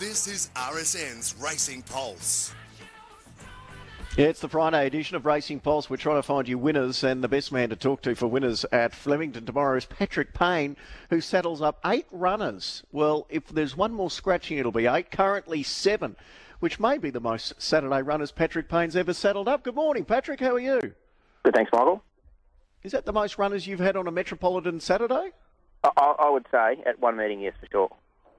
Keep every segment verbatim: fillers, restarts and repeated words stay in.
This is R S N's Racing Pulse. Yeah, it's the Friday edition of Racing Pulse. We're trying to find you winners, and the best man to talk to for winners at Flemington tomorrow is Patrick Payne, who saddles up eight runners. Well, if there's one more scratching, it'll be eight. Currently seven, which may be the most Saturday runners Patrick Payne's ever saddled up. Good morning, Patrick. How are you? Good, thanks, Michael. Is that the most runners you've had on a Metropolitan Saturday? I, I would say at one meeting, yes, for sure.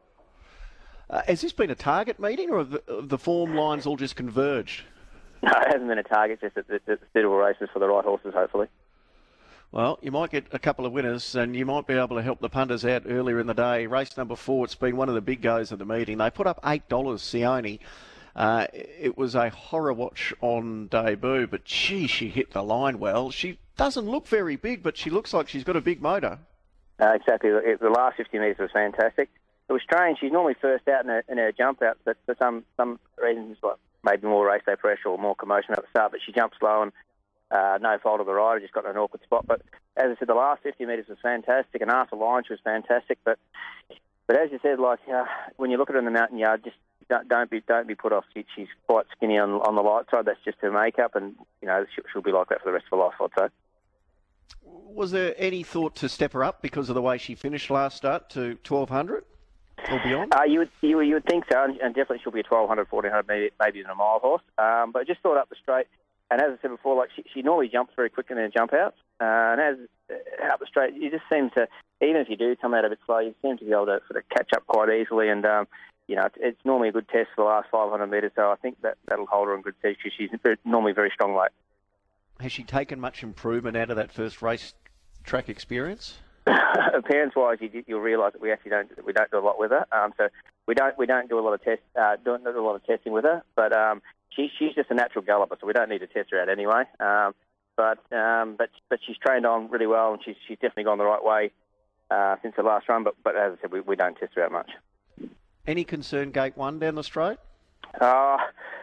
Uh, has this been a target meeting, or have the, have the form lines all just converged? No, it hasn't been a target, just at the, the suitable races for the right horses, hopefully. Well, you might get a couple of winners, and you might be able to help the punters out earlier in the day. Race number four, it's been one of the big goes of the meeting. They put up eight dollars, Sione. Uh, it was a horror watch on debut, but gee, she hit the line well. She doesn't look very big, but she looks like she's got a big motor. Uh, exactly. The, the last fifty metres was fantastic. It was strange. She's normally first out in her, in her jump out, but for some some reasons, like maybe more race day pressure or more commotion at the start, but she jumped slow and uh, no fault of the rider, just got in an awkward spot. But as I said, the last fifty metres was fantastic, and after line she was fantastic. But but as you said, like uh, when you look at her in the mountain yard, just don't, don't be don't be put off. She, she's quite skinny on on the light side. That's just her makeup, and you know she, she'll be like that for the rest of her life, I'd say. Was there any thought to step her up because of the way she finished last start to twelve hundred or beyond? Uh, you would you, you would think so, and, and definitely she'll be a twelve hundred, fourteen hundred, maybe, maybe even a mile horse. Um, but I just thought up the straight, and as I said before, like she, she normally jumps very quick in her jump outs, uh, and as uh, up the straight, you just seem to, even if you do come out a bit slow, you seem to be able to sort of catch up quite easily, and um, you know it's, it's normally a good test for the last five hundred metres. So I think that that'll hold her in good stead because she's normally very strong late. Has she taken much improvement out of that first race track experience? Appearance-wise, you, you'll realise that we actually don't we don't do a lot with her. Um, so we don't we don't do a lot of test uh, don't do a lot of testing with her. But um, she, she's just a natural galloper, so we don't need to test her out anyway. Um, but um, but but she's trained on really well, and she's she's definitely gone the right way uh, since her last run. But but as I said, we, we don't test her out much. Any concern gate one down the straight? Uh,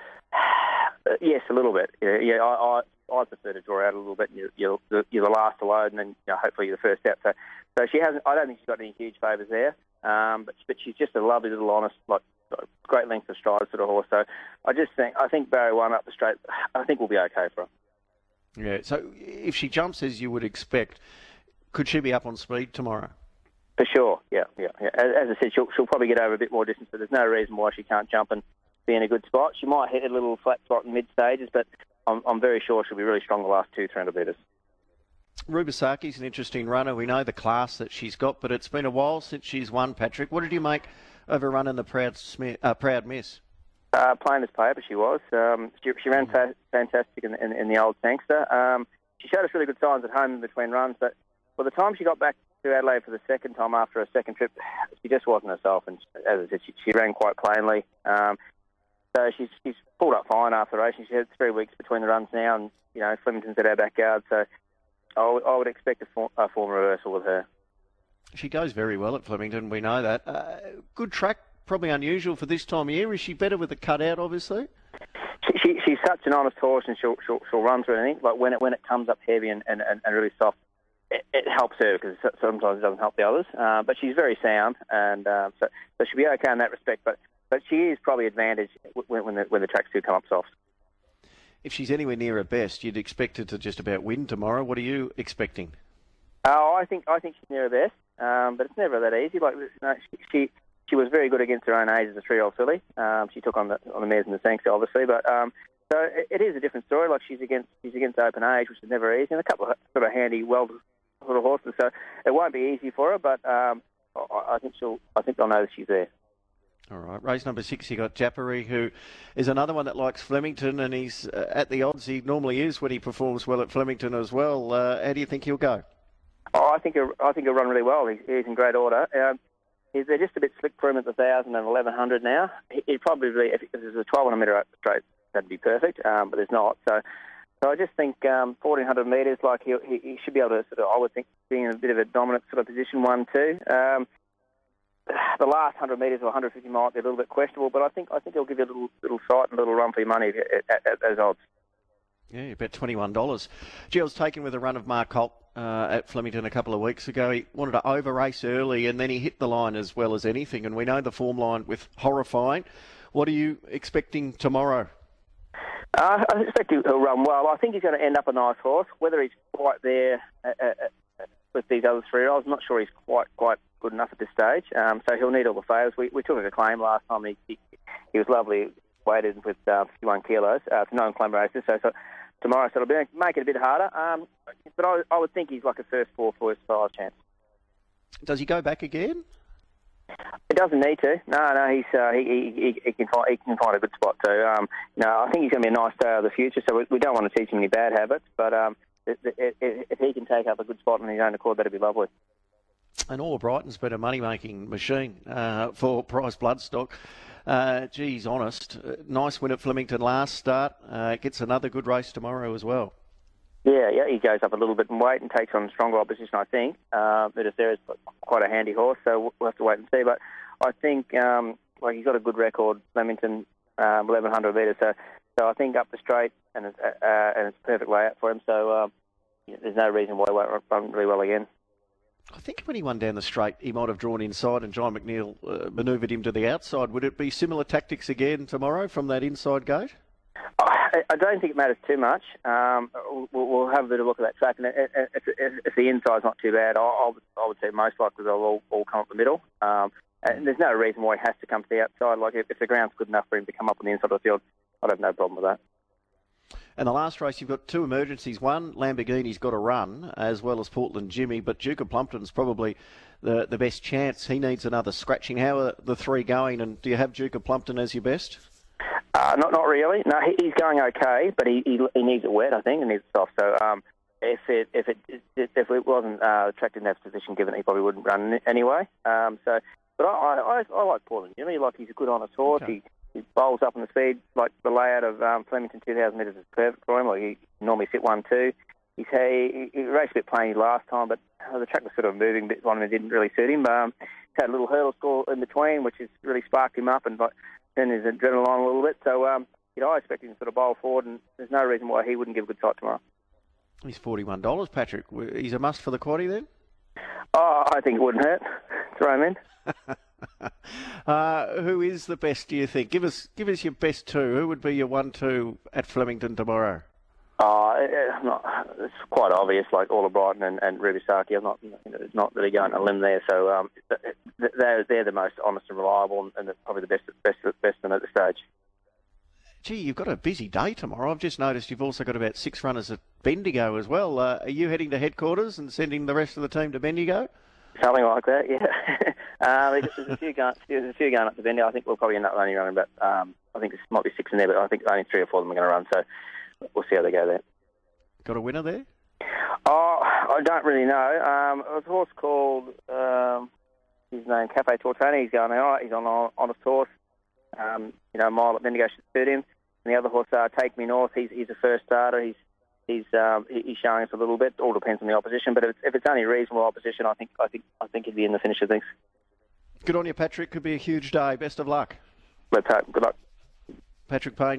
yes, a little bit. Yeah, yeah I. I I prefer to draw out a little bit. You're, you're, you're the last to load, and then you know, hopefully you're the first out. So, so she hasn't. I don't think she's got any huge favours there. Um, but but she's just a lovely little honest, like great length of stride sort of horse. So I just think I think Barry one up the straight. I think we'll be okay for her. Yeah. So if she jumps as you would expect, could she be up on speed tomorrow? For sure. Yeah. Yeah. yeah. As, as I said, she'll she'll probably get over a bit more distance, but there's no reason why she can't jump and be in a good spot. She might hit a little flat spot in mid stages, but I'm, I'm very sure she'll be really strong the last two, three hundred metres. Rubisaki's an interesting runner. We know the class that she's got, but it's been a while since she's won, Patrick. What did you make of her running the Proud, Smith, uh, Proud Miss? Uh, plain as paper, she was. Um, she, she ran fa- fantastic in, in, in the old Sangster. Um, she showed us really good signs at home in between runs, but by the time she got back to Adelaide for the second time after her second trip, she just wasn't herself, and as I said, she, she ran quite plainly. Um, So she's she's pulled up fine after the race. She had three weeks between the runs now, and you know Flemington's at our backyard, so I would, I would expect a form, a form reversal with her. She goes very well at Flemington. We know that. Uh, good track, probably unusual for this time of year. Is she better with the cutout, obviously? She, she she's such an honest horse, and she'll she'll, she'll run through anything. Like when it when it comes up heavy and, and, and really soft, it, it helps her because sometimes it doesn't help the others. Uh, but she's very sound, and uh, so so she'll be okay in that respect. But But she is probably advantaged when, when, the, when the tracks do come up soft. If she's anywhere near her best, you'd expect her to just about win tomorrow. What are you expecting? Oh, I think I think she's near her best, um, but it's never that easy. Like you know, she, she she was very good against her own age as a three-year-old filly. Um, she took on the on the mares in the Sangster, obviously, but um, so it, it is a different story. Like she's against she's against open age, which is never easy, and a couple of sort of handy, well sort of horses. So it won't be easy for her, but um, I, I think she'll I think they'll know that she's there. All right, race number six, you got Jappery, who is another one that likes Flemington, and he's uh, at the odds he normally is when he performs well at Flemington as well. Uh, how do you think he'll go? Oh, I think he'll, I think he'll run really well. He's, he's in great order. Um, he's, they're just a bit slick for him at the one thousand and eleven hundred now. He, he'd probably, if, if there's a twelve hundred metre straight, that'd be perfect, um, but there's not. So so I just think um, fourteen hundred metres, like he, he, he should be able to sort of, I would think, be in a bit of a dominant sort of position, one, two. Um, The last one hundred metres or one hundred fifty might be a little bit questionable, but I think I think he'll give you a little little sight and a little run for your money at, at, at those odds. Yeah, about twenty-one dollars. Gee, I was taken with a run of Mark Holt uh, at Flemington a couple of weeks ago. He wanted to over-race early and then he hit the line as well as anything. And we know the form line with Horrifying. What are you expecting tomorrow? Uh, I expect he'll run well. I think he's going to end up a nice horse. Whether he's quite there uh, uh, with these other three, I'm not sure he's quite quite good enough at this stage. Um, so he'll need all the favours. We, we took him to claim last time. He, he, he was lovely weighted with uh, fifty-one kilos. Uh, it's a known claim races. So, so tomorrow, so it'll be, make it a bit harder. Um, but I, I would think he's like a first four, first five chance. Does he go back again? He doesn't need to. No, no, he's uh, he, he, he can find he can find a good spot too. Um, you know, I think he's going to be a nice star of the future. So we, we don't want to teach him any bad habits, but um, if, if, if he can take up a good spot on his own accord, that'd be lovely. And All Brighton's been a money-making machine uh, for Prize Bloodstock. Uh, geez, honest, uh, nice win at Flemington last start. Uh, gets another good race tomorrow as well. Yeah, yeah, he goes up a little bit in weight and takes on stronger opposition, I think. Uh, but if there is quite a handy horse, so we'll have to wait and see. But I think, um, like, he's got a good record, Flemington, um, eleven hundred metres. So, so I think up the straight, and it's, uh, and it's a perfect layout for him. So um, yeah, there's no reason why he won't run really well again. I think when he won down the straight, he might have drawn inside and John McNeil uh, manoeuvred him to the outside. Would it be similar tactics again tomorrow from that inside gate? I, I don't think it matters too much. Um, we'll, we'll have a bit of a look at that track, and if, if, if the inside's not too bad, I, I, would, I would say most likely they'll all, all come up the middle. Um, and there's no reason why he has to come to the outside. Like if, if the ground's good enough for him to come up on the inside of the field, I'd have no problem with that. And the last race, you've got two emergencies. One, Lamborghini's got a run, as well as Portland Jimmy, but Duke of Plumpton's probably the, the best chance. He needs another scratching. How are the three going, and do you have Duke of Plumpton as your best? Uh, not not really. No, he, he's going okay, but he, he he needs it wet, I think, and needs it soft. So um, if it if it if it wasn't uh, tracked in that position, given he probably wouldn't run anyway. Um, so, but I I, I like Portland Jimmy. Like he's a good honest horse. Okay. He he bowls up on the speed. Like the layout of um, Flemington two thousand metres is perfect for him. Like he normally sit one two. He's he, he raced a bit plainy last time, but uh, the track was sort of moving a bit on him and didn't really suit him. Um, he's had a little hurdle score in between, which has really sparked him up and like. Turn his adrenaline on a little bit. So, um, you know, I expect him to sort of bowl forward, and there's no reason why he wouldn't give a good sight tomorrow. He's forty-one dollars, Patrick. He's a must for the quaddie then? Oh, I think it wouldn't hurt. Throw him in. uh, who is the best, do you think? Give us give us your best two. Who would be your one two at Flemington tomorrow? Oh, it, it, not, it's quite obvious, like All of Brighton and, and Ruby Saki. I'm not, you know, it's not really going on a limb there. So um, they're, they're the most honest and reliable, and, and probably the best, best, best of them at the stage. Gee, you've got a busy day tomorrow. I've just noticed you've also got about six runners at Bendigo as well. Uh, are you heading to headquarters and sending the rest of the team to Bendigo? Something like that, yeah. uh, there's, there's, a few going, there's a few going up to Bendigo. I think we'll probably end up only running about, um, I think there might be six in there, but I think only three or four of them are going to run. So we'll see how they go there. Got a winner there? Oh, I don't really know. Um, it was a horse called, um, his name, Cafe Tortoni. He's going all right. He's on an honest horse. Um, you know, mile at Bendigo should suit him. And the other horse, uh, Take Me North, he's, he's a first starter. He's he's um, he's showing us a little bit. All depends on the opposition. But if it's, if it's only reasonable opposition, I think I think I think he'd be in the finish of things. Good on you, Patrick. Could be a huge day. Best of luck. Let's hope. Good luck. Patrick Payne.